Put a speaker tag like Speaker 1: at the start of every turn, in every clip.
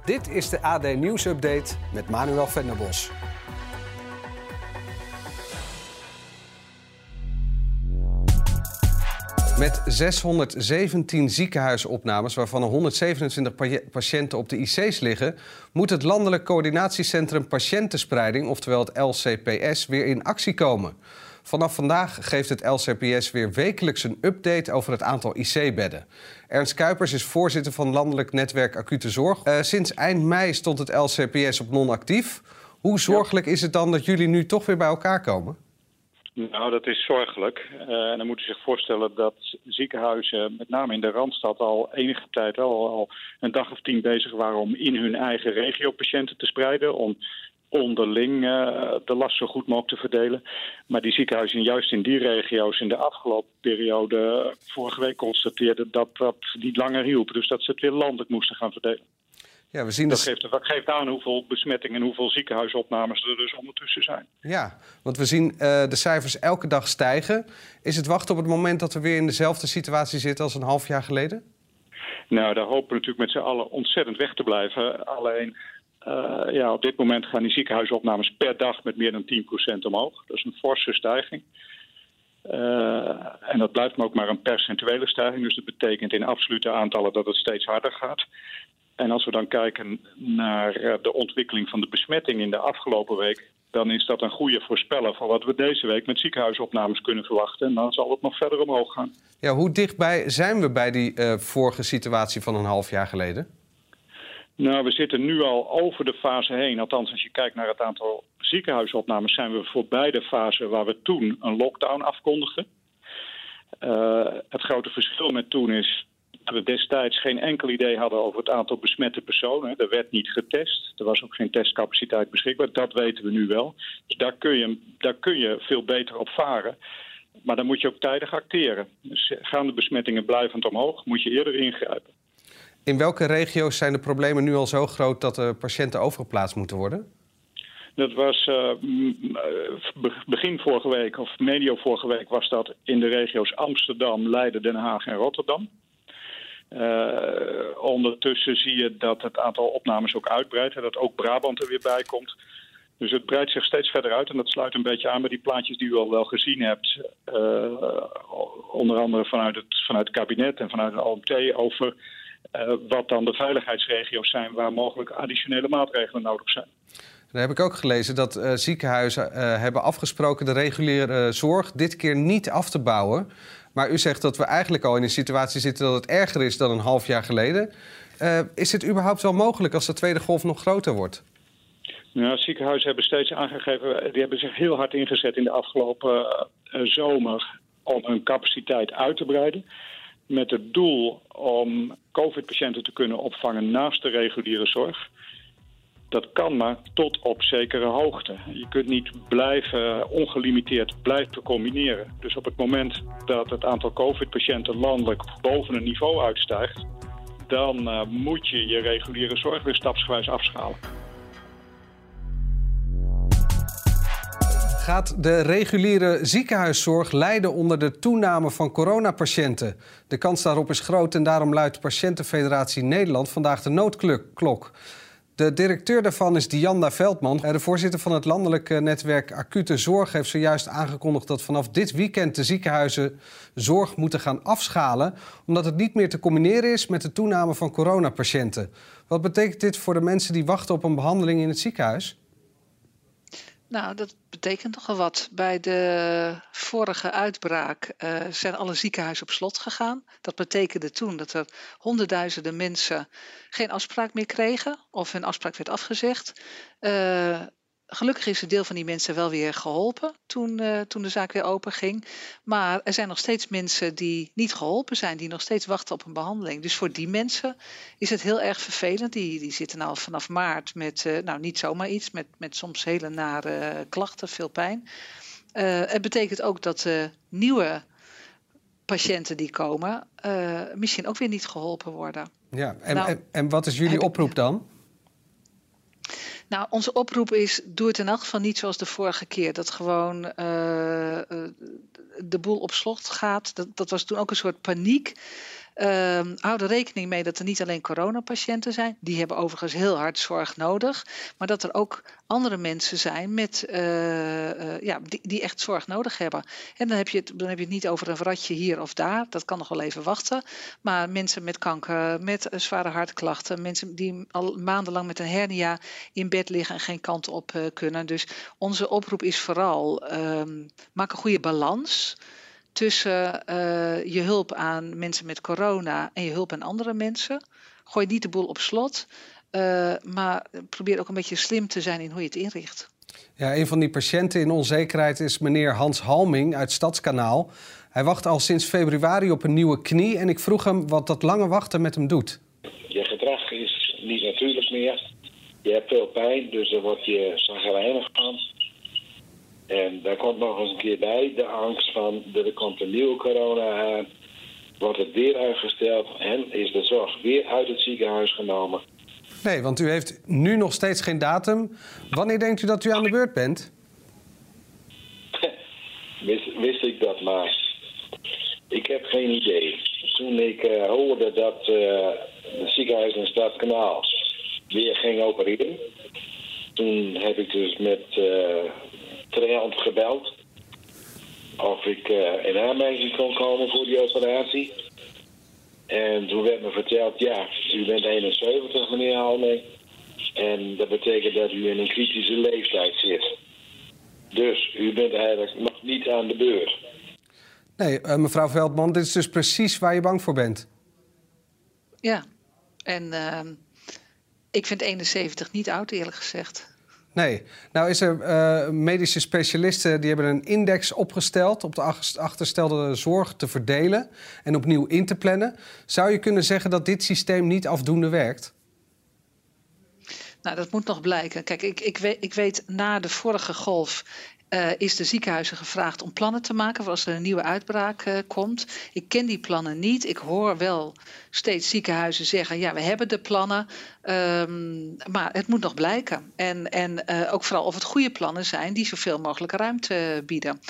Speaker 1: Dit is de AD Nieuws Update met Manuel Venderbos. Met 617 ziekenhuisopnames, waarvan er 127 patiënten op de IC's liggen, moet het Landelijk Coördinatiecentrum Patiëntenspreiding, oftewel het LCPS, weer in actie komen. Vanaf vandaag geeft het LCPS weer wekelijks een update over het aantal IC-bedden. Ernst Kuipers is voorzitter van Landelijk Netwerk Acute Zorg. Sinds eind mei stond het LCPS op non-actief. Hoe zorgelijk is het dan dat jullie nu toch weer bij elkaar komen?
Speaker 2: Nou, dat is zorgelijk. En dan moet u zich voorstellen dat ziekenhuizen, met name in de Randstad, al enige tijd al een dag of 10 bezig waren om in hun eigen regio patiënten te spreiden, om onderling de last zo goed mogelijk te verdelen. Maar die ziekenhuizen juist in die regio's in de afgelopen periode vorige week constateerden dat dat niet langer hielp. Dus dat ze het weer landelijk moesten gaan verdelen.
Speaker 1: Ja, we zien
Speaker 2: dat geeft aan hoeveel besmettingen en hoeveel ziekenhuisopnames er dus ondertussen zijn.
Speaker 1: Ja, want we zien de cijfers elke dag stijgen. Is het wachten op het moment dat we weer in dezelfde situatie zitten als een half jaar geleden?
Speaker 2: Nou, daar hopen we natuurlijk met z'n allen ontzettend weg te blijven. Alleen, op dit moment gaan die ziekenhuisopnames per dag met meer dan 10% omhoog. Dat is een forse stijging. En dat blijft ook maar een percentuele stijging. Dus dat betekent in absolute aantallen dat het steeds harder gaat. En als we dan kijken naar de ontwikkeling van de besmetting in de afgelopen week, dan is dat een goede voorspeller van wat we deze week met ziekenhuisopnames kunnen verwachten. En dan zal het nog verder omhoog gaan.
Speaker 1: Ja, hoe dichtbij zijn we bij die vorige situatie van een half jaar geleden?
Speaker 2: Nou, we zitten nu al over de fase heen. Althans, als je kijkt naar het aantal ziekenhuisopnames, zijn we voorbij de fase waar we toen een lockdown afkondigden. Het grote verschil met toen is dat we destijds geen enkel idee hadden over het aantal besmette personen. Er werd niet getest. Er was ook geen testcapaciteit beschikbaar. Dat weten we nu wel. Dus daar kun je veel beter op varen. Maar dan moet je ook tijdig acteren. Dus gaan de besmettingen blijvend omhoog, moet je eerder ingrijpen.
Speaker 1: In welke regio's zijn de problemen nu al zo groot dat de patiënten overgeplaatst moeten worden?
Speaker 2: Dat was begin vorige week, of medio vorige week, was dat in de regio's Amsterdam, Leiden, Den Haag en Rotterdam. Ondertussen zie je dat het aantal opnames ook uitbreidt en dat ook Brabant er weer bij komt. Dus het breidt zich steeds verder uit en dat sluit een beetje aan bij die plaatjes die u al wel gezien hebt. Onder andere vanuit het kabinet en vanuit het OMT over wat dan de veiligheidsregio's zijn waar mogelijk additionele maatregelen nodig zijn.
Speaker 1: Dan heb ik ook gelezen dat ziekenhuizen hebben afgesproken de reguliere zorg dit keer niet af te bouwen. Maar u zegt dat we eigenlijk al in een situatie zitten dat het erger is dan een half jaar geleden. Is het überhaupt wel mogelijk als de tweede golf nog groter wordt?
Speaker 2: Nou, ziekenhuizen hebben steeds aangegeven, die hebben zich heel hard ingezet in de afgelopen zomer om hun capaciteit uit te breiden. Met het doel om COVID-patiënten te kunnen opvangen naast de reguliere zorg. Dat kan maar tot op zekere hoogte. Je kunt niet ongelimiteerd blijven combineren. Dus op het moment dat het aantal COVID-patiënten landelijk boven een niveau uitstijgt, dan moet je je reguliere zorg weer stapsgewijs afschalen.
Speaker 1: Gaat de reguliere ziekenhuiszorg lijden onder de toename van coronapatiënten? De kans daarop is groot en daarom luidt Patiëntenfederatie Nederland vandaag de noodklok. De directeur daarvan is Dianda Veldman. De voorzitter van het Landelijk Netwerk Acute Zorg heeft zojuist aangekondigd dat vanaf dit weekend de ziekenhuizen zorg moeten gaan afschalen, omdat het niet meer te combineren is met de toename van coronapatiënten. Wat betekent dit voor de mensen die wachten op een behandeling in het ziekenhuis?
Speaker 3: Nou, dat betekent nogal wat. Bij de vorige uitbraak zijn alle ziekenhuizen op slot gegaan. Dat betekende toen dat er honderdduizenden mensen geen afspraak meer kregen of hun afspraak werd afgezegd. Gelukkig is een deel van die mensen wel weer geholpen toen de zaak weer open ging. Maar er zijn nog steeds mensen die niet geholpen zijn, die nog steeds wachten op een behandeling. Dus voor die mensen is het heel erg vervelend. Die zitten al vanaf maart met niet zomaar iets, met soms hele nare klachten, veel pijn. Het betekent ook dat nieuwe patiënten die komen misschien ook weer niet geholpen worden.
Speaker 1: Ja, en wat is jullie oproep dan?
Speaker 3: Nou, onze oproep is, doe het in elk geval niet zoals de vorige keer. Dat gewoon de boel op slot gaat. Dat was toen ook een soort paniek. Hou er rekening mee dat er niet alleen coronapatiënten zijn. Die hebben overigens heel hard zorg nodig. Maar dat er ook andere mensen zijn die echt zorg nodig hebben. En dan heb je het niet over een ratje hier of daar. Dat kan nog wel even wachten. Maar mensen met kanker, met zware hartklachten. Mensen die al maandenlang met een hernia in bed liggen en geen kant op kunnen. Dus onze oproep is vooral, maak een goede balans tussen je hulp aan mensen met corona en je hulp aan andere mensen. Gooi niet de boel op slot, maar probeer ook een beetje slim te zijn in hoe je het inricht.
Speaker 1: Ja, een van die patiënten in onzekerheid is meneer Hans Halming uit Stadskanaal. Hij wacht al sinds februari op een nieuwe knie en ik vroeg hem wat dat lange wachten met hem doet.
Speaker 4: Je gedrag is niet natuurlijk meer. Je hebt veel pijn, dus daar word je chagrijnig van. En daar komt nog eens een keer bij de angst van, er komt een nieuwe corona aan. Wordt het weer uitgesteld en is de zorg weer uit het ziekenhuis genomen.
Speaker 1: Nee, want u heeft nu nog steeds geen datum. Wanneer denkt u dat u aan de beurt bent?
Speaker 4: Wist ik dat maar. Ik heb geen idee. Toen ik hoorde dat het ziekenhuis in Stadskanaal weer ging opereren. Toen heb ik dus met Triant gebeld. Of ik in aanmerking kon komen voor die operatie. En toen werd me verteld, ja, u bent 71, meneer Halming. En dat betekent dat u in een kritische leeftijd zit. Dus u bent eigenlijk nog niet aan de beurt.
Speaker 1: Nee, mevrouw Veldman, dit is dus precies waar je bang voor bent.
Speaker 3: Ja, en ik vind 71 niet oud, eerlijk gezegd.
Speaker 1: Nee, nou is er medische specialisten die hebben een index opgesteld op de achterstelde zorg te verdelen en opnieuw in te plannen. Zou je kunnen zeggen dat dit systeem niet afdoende werkt?
Speaker 3: Nou, dat moet nog blijken. Kijk, ik weet na de vorige golf is de ziekenhuizen gevraagd om plannen te maken voor als er een nieuwe uitbraak komt. Ik ken die plannen niet. Ik hoor wel steeds ziekenhuizen zeggen, ja, we hebben de plannen, maar het moet nog blijken. En ook vooral of het goede plannen zijn die zoveel mogelijk ruimte bieden.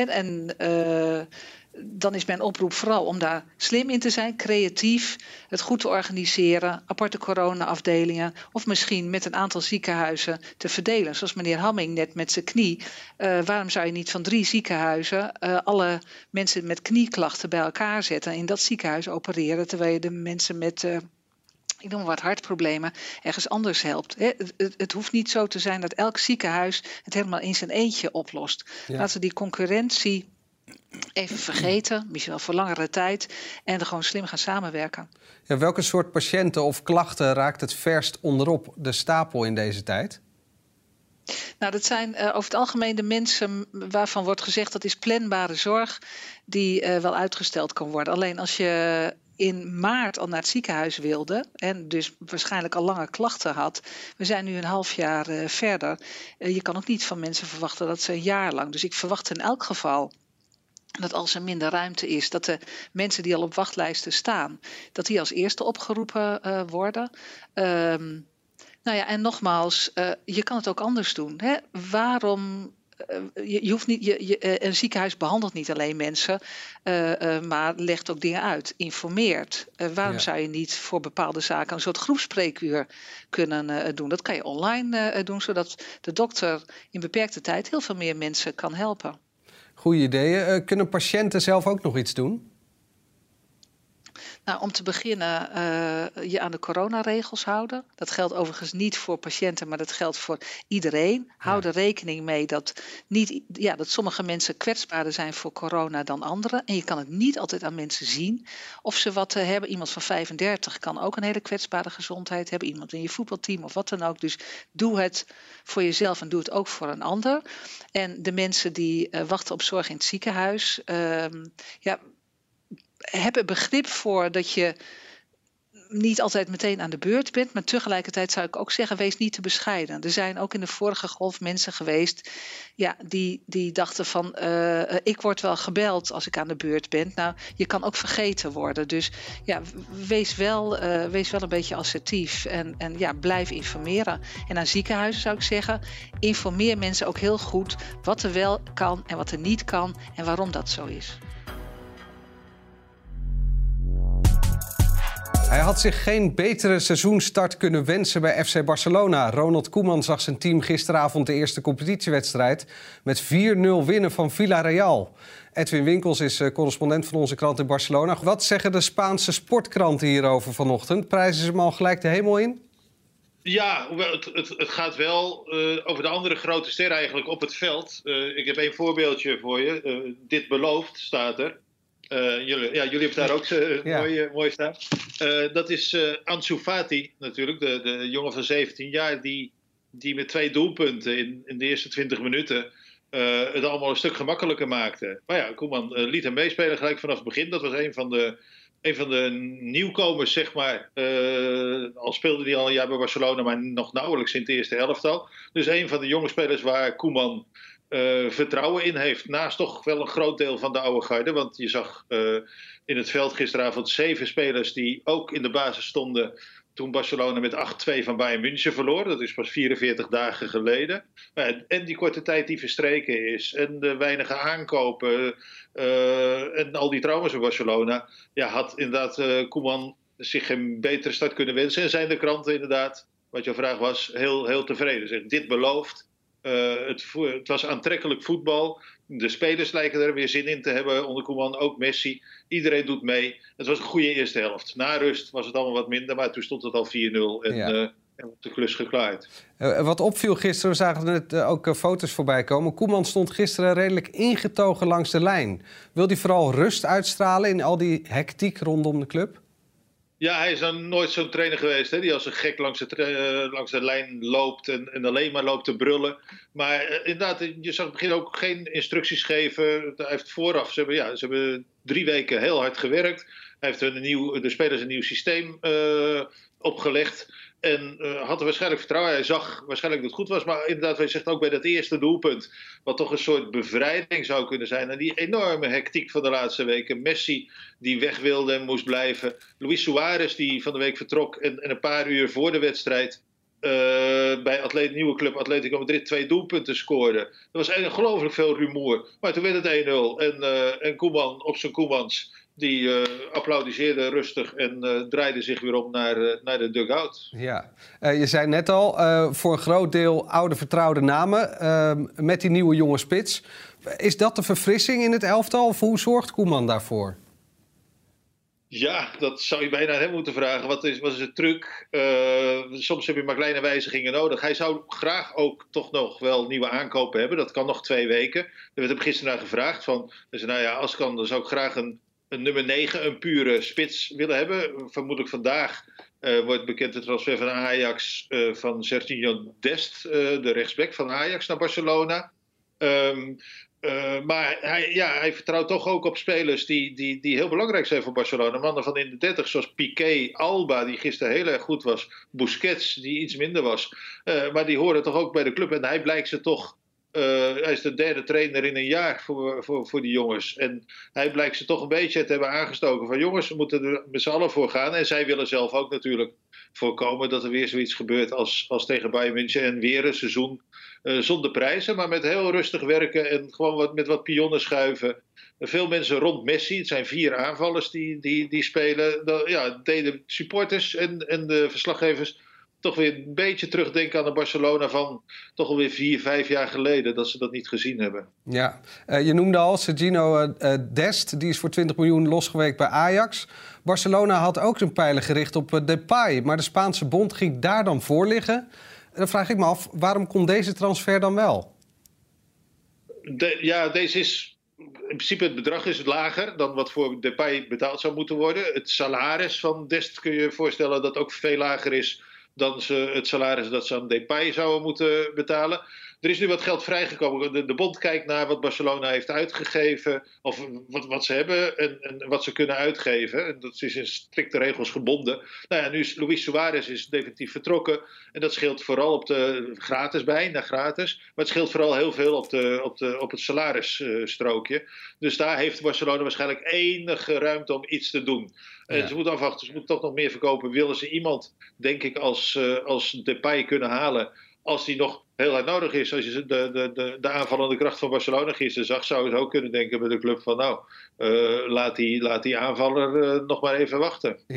Speaker 3: Dan is mijn oproep vooral om daar slim in te zijn, creatief, het goed te organiseren, aparte corona-afdelingen of misschien met een aantal ziekenhuizen te verdelen. Zoals meneer Hamming net met zijn knie. Waarom zou je niet van 3 ziekenhuizen alle mensen met knieklachten bij elkaar zetten en in dat ziekenhuis opereren, terwijl je de mensen met ik noem maar wat hartproblemen ergens anders helpt. Het hoeft niet zo te zijn dat elk ziekenhuis het helemaal in zijn eentje oplost. Ja. Laten we die concurrentie even vergeten, misschien wel voor langere tijd, en er gewoon slim gaan samenwerken.
Speaker 1: Ja, welke soort patiënten of klachten raakt het verst onderop de stapel in deze tijd?
Speaker 3: Nou, dat zijn over het algemeen de mensen waarvan wordt gezegd dat is planbare zorg die wel uitgesteld kan worden. Alleen als je in maart al naar het ziekenhuis wilde en dus waarschijnlijk al lange klachten had. We zijn nu een half jaar verder. Je kan ook niet van mensen verwachten dat ze een jaar lang. Dus ik verwacht in elk geval dat als er minder ruimte is, dat de mensen die al op wachtlijsten staan, dat die als eerste opgeroepen worden. Nou ja, en nogmaals, je kan het ook anders doen. Hè? Waarom? Je hoeft niet, een ziekenhuis behandelt niet alleen mensen, maar legt ook dingen uit, informeert. Waarom zou je niet voor bepaalde zaken een soort groepspreekuur kunnen doen? Dat kan je online doen, zodat de dokter in beperkte tijd heel veel meer mensen kan helpen.
Speaker 1: Goeie ideeën. Kunnen patiënten zelf ook nog iets doen?
Speaker 3: Nou, om te beginnen je aan de coronaregels houden. Dat geldt overigens niet voor patiënten, maar dat geldt voor iedereen. Hou er rekening mee dat sommige mensen kwetsbaarder zijn voor corona dan anderen. En je kan het niet altijd aan mensen zien of ze wat hebben. Iemand van 35 kan ook een hele kwetsbare gezondheid hebben. Iemand in je voetbalteam of wat dan ook. Dus doe het voor jezelf en doe het ook voor een ander. En de mensen die wachten op zorg in het ziekenhuis, heb er begrip voor dat je niet altijd meteen aan de beurt bent. Maar tegelijkertijd zou ik ook zeggen, wees niet te bescheiden. Er zijn ook in de vorige golf mensen geweest die dachten van, ik word wel gebeld als ik aan de beurt ben. Nou, je kan ook vergeten worden. Dus ja, wees wel een beetje assertief en blijf informeren. En aan ziekenhuizen zou ik zeggen, informeer mensen ook heel goed wat er wel kan en wat er niet kan en waarom dat zo is.
Speaker 1: Hij had zich geen betere seizoenstart kunnen wensen bij FC Barcelona. Ronald Koeman zag zijn team gisteravond de eerste competitiewedstrijd met 4-0 winnen van Villarreal. Edwin Winkels is correspondent van onze krant in Barcelona. Wat zeggen de Spaanse sportkranten hierover vanochtend? Prijzen ze hem al gelijk de hemel in?
Speaker 5: Ja, het gaat wel over de andere grote sterren eigenlijk op het veld. Ik heb één voorbeeldje voor je. Dit belooft, staat er. Jullie hebben daar ook mooi staan. Dat is Ansu Fati natuurlijk, de jongen van 17 jaar... die met 2 doelpunten in de eerste 20 minuten het allemaal een stuk gemakkelijker maakte. Maar ja, Koeman liet hem meespelen gelijk vanaf het begin. Dat was een van de nieuwkomers, zeg maar. Al speelde hij al een jaar bij Barcelona, maar nog nauwelijks in het eerste elftal. Dus een van de jonge spelers waar Koeman vertrouwen in heeft. Naast toch wel een groot deel van de oude garde. Want je zag in het veld gisteravond 7 spelers die ook in de basis stonden toen Barcelona met 8-2 van Bayern München verloor. Dat is pas 44 dagen geleden. En die korte tijd die verstreken is. En de weinige aankopen. En al die trauma's bij Barcelona. Ja, had inderdaad Koeman zich een betere start kunnen wensen. En zijn de kranten inderdaad, wat jouw vraag was, heel tevreden. Zeg, dit belooft. Het was aantrekkelijk voetbal. De spelers lijken er weer zin in te hebben onder Koeman. Ook Messi. Iedereen doet mee. Het was een goede eerste helft. Na rust was het allemaal wat minder. Maar toen stond het al 4-0. En de klus geklaard.
Speaker 1: Wat opviel gisteren, we zagen net ook foto's voorbij komen. Koeman stond gisteren redelijk ingetogen langs de lijn. Wil hij vooral rust uitstralen in al die hectiek rondom de club?
Speaker 5: Ja, hij is dan nooit zo'n trainer geweest, hè, die als een gek langs de lijn loopt en alleen maar loopt te brullen. Maar inderdaad, je zag het begin ook geen instructies geven. Hij heeft vooraf, ze hebben 3 weken heel hard gewerkt. Hij heeft de spelers een nieuw systeem opgelegd. En had er waarschijnlijk vertrouwen. Hij zag waarschijnlijk dat het goed was. Maar inderdaad, hij zegt ook bij dat eerste doelpunt, wat toch een soort bevrijding zou kunnen zijn. En die enorme hectiek van de laatste weken. Messi die weg wilde en moest blijven. Luis Suarez die van de week vertrok. En een paar uur voor de wedstrijd bij nieuwe club Atletico Madrid 2 doelpunten scoorde. Er was ongelooflijk veel rumoer. Maar toen werd het 1-0. En Koeman op zijn Koemans, die applaudisseerde rustig en draaide zich weer om naar de dugout.
Speaker 1: Ja, je zei net al, voor een groot deel oude vertrouwde namen met die nieuwe jonge spits. Is dat de verfrissing in het elftal of hoe zorgt Koeman daarvoor?
Speaker 5: Ja, dat zou je bijna aan hem moeten vragen. Wat is de truc? Soms heb je maar kleine wijzigingen nodig. Hij zou graag ook toch nog wel nieuwe aankopen hebben. Dat kan nog 2 weken. Er werd hem gisteren naar gevraagd. Dus als het kan, dan zou ik graag een nummer 9, een pure spits willen hebben. Vermoedelijk vandaag wordt bekend de transfer van Ajax van Serginho Dest, de rechtsback van Ajax naar Barcelona. Maar hij vertrouwt toch ook op spelers die heel belangrijk zijn voor Barcelona. Mannen van in de 30, zoals Piqué, Alba, die gisteren heel erg goed was. Busquets, die iets minder was. Maar die horen toch ook bij de club. En hij blijkt ze toch. Hij is de 3e trainer in een jaar voor die jongens. En hij blijkt ze toch een beetje te hebben aangestoken. Van jongens, we moeten er met z'n allen voor gaan. En zij willen zelf ook natuurlijk voorkomen dat er weer zoiets gebeurt als tegen Bayern München. En weer een seizoen zonder prijzen, maar met heel rustig werken en gewoon met wat pionnen schuiven. Veel mensen rond Messi, het zijn 4 aanvallers die spelen. Deden supporters en de verslaggevers toch weer een beetje terugdenken aan de Barcelona van toch alweer 4-5 jaar geleden, dat ze dat niet gezien hebben.
Speaker 1: Ja, je noemde al Serginho Dest, die is voor 20 miljoen losgeweekt bij Ajax. Barcelona had ook zijn pijlen gericht op Depay, maar de Spaanse bond ging daar dan voor liggen. Dan vraag ik me af, waarom kon deze transfer dan wel?
Speaker 5: Deze is in principe, het bedrag is lager dan wat voor Depay betaald zou moeten worden. Het salaris van Dest kun je je voorstellen dat ook veel lager is dan het salaris dat ze aan Depay zouden moeten betalen. Er is nu wat geld vrijgekomen. De bond kijkt naar wat Barcelona heeft uitgegeven, of wat ze hebben en wat ze kunnen uitgeven. En dat is in strikte regels gebonden. Nou ja, nu is Luis Suarez is definitief vertrokken. En dat scheelt vooral op de gratis. Maar het scheelt vooral heel veel op het salarisstrookje. Dus daar heeft Barcelona waarschijnlijk enige ruimte om iets te doen. En ze moeten afwachten, ze moeten toch nog meer verkopen. Willen ze iemand, denk ik, als Depay kunnen halen, als die nog heel hard nodig is. Als je de aanvallende kracht van Barcelona gisteren zag, zou je ook kunnen denken bij de club van laat die aanvaller nog maar even wachten.
Speaker 1: Ja,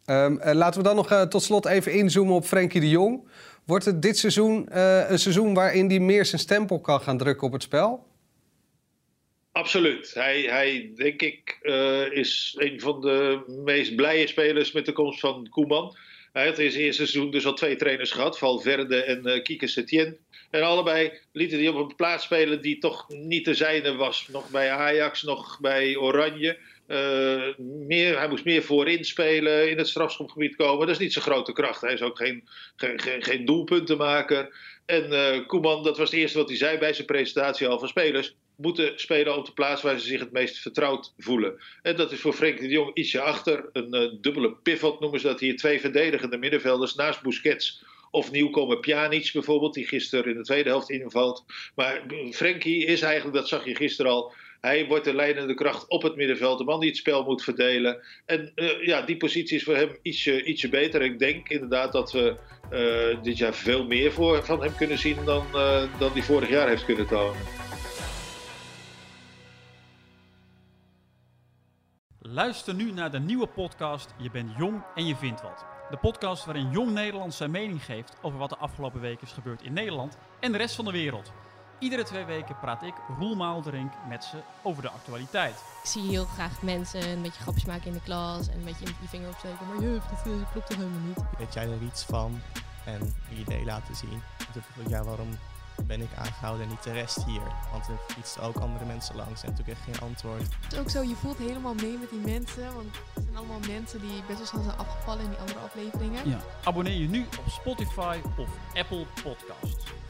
Speaker 1: Laten we dan nog tot slot even inzoomen op Frenkie de Jong. Wordt het dit seizoen een seizoen waarin hij meer zijn stempel kan gaan drukken op het spel?
Speaker 5: Absoluut. Hij denk ik, is een van de meest blije spelers met de komst van Koeman. Hij had in zijn eerste seizoen dus al 2 trainers gehad, Valverde en Quique Setién. En allebei lieten die op een plaats spelen die toch niet de zijne was. Nog bij Ajax, nog bij Oranje. Hij moest meer voorin spelen, in het strafschopgebied komen. Dat is niet zijn grote kracht. Hij is ook geen doelpuntenmaker. En Koeman, dat was het eerste wat hij zei bij zijn presentatie al, van spelers moeten spelen op de plaats waar ze zich het meest vertrouwd voelen. En dat is voor Frenkie de Jong ietsje achter. Een dubbele pivot noemen ze dat hier. 2 verdedigende middenvelders naast Busquets of nieuwkomer Pjanic bijvoorbeeld, die gisteren in de tweede helft invalt. Maar Frenkie is eigenlijk, dat zag je gisteren al, hij wordt de leidende kracht op het middenveld. De man die het spel moet verdelen. En die positie is voor hem ietsje beter. Ik denk inderdaad dat we dit jaar veel meer van hem kunnen zien dan hij vorig jaar heeft kunnen tonen.
Speaker 6: Luister nu naar de nieuwe podcast Je bent jong en je vindt wat. De podcast waarin Jong Nederland zijn mening geeft over wat de afgelopen weken is gebeurd in Nederland en de rest van de wereld. Iedere 2 weken praat ik, Roel Maalderink, met ze over de actualiteit.
Speaker 7: Ik zie heel graag mensen een beetje grapjes maken in de klas en een beetje je vinger opsteken. Maar juf, dat klopt toch helemaal niet?
Speaker 8: Weet jij er iets van en je idee laten zien? Ja, waarom ben ik aangehouden en niet de rest hier? Want er fietsen ook andere mensen langs en natuurlijk echt geen antwoord.
Speaker 9: Het is ook zo, je voelt helemaal mee met die mensen. Want het zijn allemaal mensen die best wel snel zijn afgevallen in die andere afleveringen.
Speaker 6: Ja. Abonneer je nu op Spotify of Apple Podcasts.